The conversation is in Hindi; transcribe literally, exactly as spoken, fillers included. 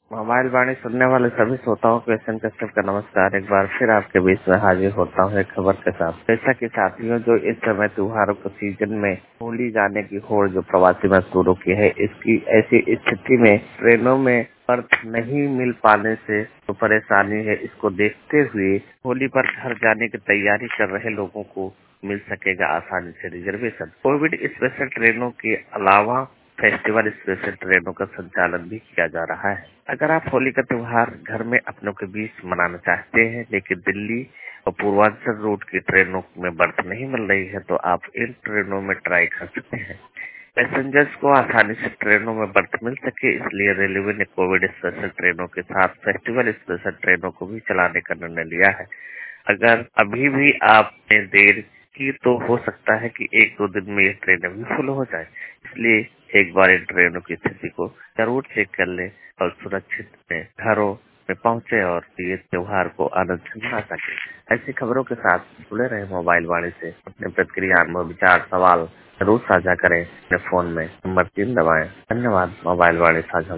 मोबाइल वाणी सुनने वाले सभी श्रोताओं को एस एन कश्यप का नमस्कार। एक बार फिर आपके बीच में हाजिर होता हूँ एक खबर के साथ। जैसा कि साथियों, जो इस समय त्योहारों के सीजन में होली जाने की होड़ जो प्रवासी मजदूरों की है, इसकी ऐसी स्थिति में ट्रेनों में बर्थ नहीं मिल पाने से जो परेशानी है, इसको देखते हुए होली पर घर जाने की तैयारी कर रहे लोगों को मिल सकेगा आसानी से रिजर्वेशन। कोविड स्पेशल ट्रेनों के अलावा फेस्टिवल स्पेशल ट्रेनों का संचालन भी किया जा रहा है। अगर आप होली का त्योहार घर में अपनों के बीच मनाना चाहते हैं, लेकिन दिल्ली और पूर्वांचल रूट की ट्रेनों में बर्थ नहीं मिल रही है, तो आप इन ट्रेनों में ट्राई कर सकते हैं। पैसेंजर्स को आसानी से ट्रेनों में बर्थ मिल सके, इसलिए रेलवे ने कोविड स्पेशल ट्रेनों के साथ फेस्टिवल स्पेशल ट्रेनों को भी चलाने का निर्णय लिया है। अगर अभी भी आपने देर की तो हो सकता है कि एक दो दिन में ये ट्रेनें भी फुल हो जाए, इसलिए एक बार इन ट्रेनों की स्थिति को जरूर चेक कर ले और सुरक्षित में घरों में पहुंचे और ये त्योहार को आनंद से मना सके। ऐसी खबरों के साथ जुड़े रहे मोबाइल वाणी से। अपने प्रतिक्रिया, अनुभव, विचार, सवाल जरूर साझा करें। अपने फोन में नंबर तीन दबाएं। धन्यवाद। मोबाइल वाणी साझा